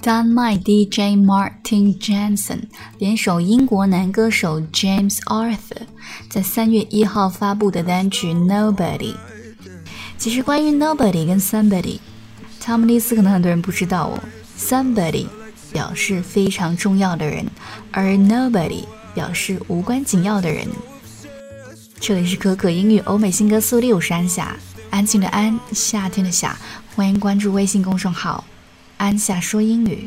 丹麦 DJ Martin Jensen 联手英国男歌手 James Arthur 在3月1号发布的单曲 Nobody。 其实关于 Nobody 跟 Somebody， 他们的意思可能很多人不知道哦。 Somebody 表示非常重要的人，而 Nobody 表示无关紧要的人。这里是可可英语欧美新歌速递，我是安夏，安静的安，夏天的夏，欢迎关注微信公众号安夏说英语。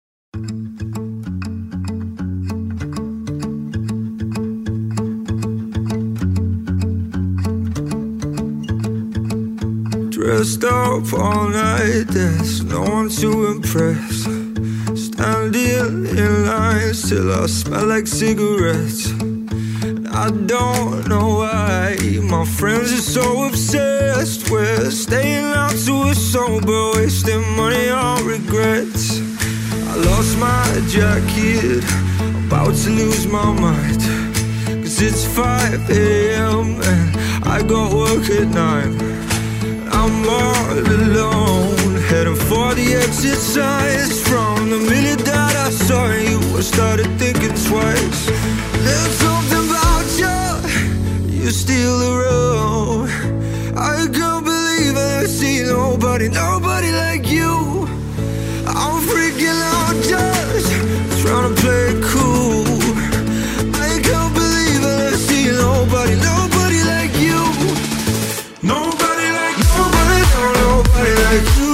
Dressed up all night, there's no one to impress. Standing in lines till I smell like cigarettes. I don't know why my friends are so obsessed with staying out till we're sober, wasting money on regrets. I lost my jacket, about to lose my mind, 'cause it's 5 a.m. and I got work at 9. I'm all alone, heading for the exit signs. From the minute that I saw you, I started thinking twice. There's something about you, you steal the road. I can't believe I never see nobody like you. I'm freaking out just trying to play it cool. I can't believe I never see nobody like you. Nobody like you. Nobody like you.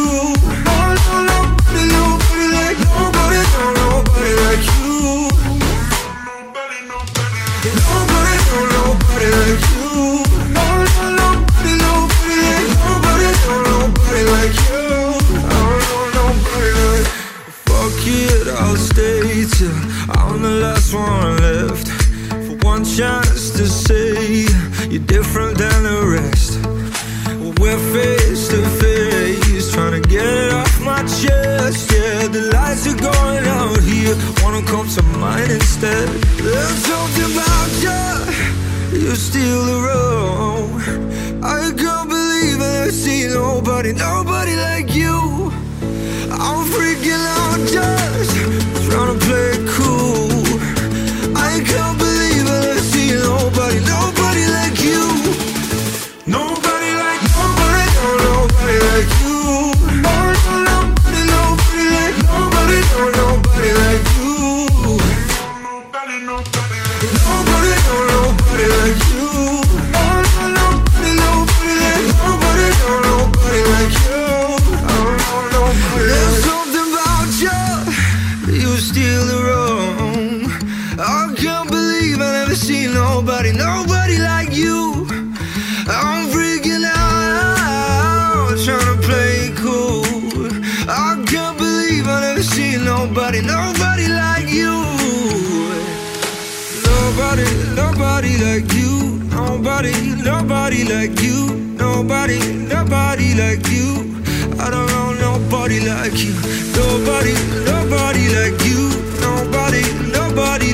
Nobody like nobody like you. Nobody like you. Nobody like you. Nobody like. Fuck it, I'll stay till I'm the last one left. For one chance to say you're different than the rest. We're face to face, trying to get it off my chest. Yeah, the lights are going out here, wanna come to mine instead. There's something about you, you steal the road. I can't believe I never see nobody like you. I'm freaking out just trying to play it cool. I can't believe I never see nobody like you. Nobody like you. Nobody like you. Nobody like nobody like you. Nobody like you. Nobody like you. There's something about you, you steal the room. I can't believe I never seen nobody like you. I'm freaking out, trying to play it cool. I can't believe I never seen nobody like you. Nobody like you. Nobody like you. Nobody like you. I don't know nobody like you. Nobody like you. Nobody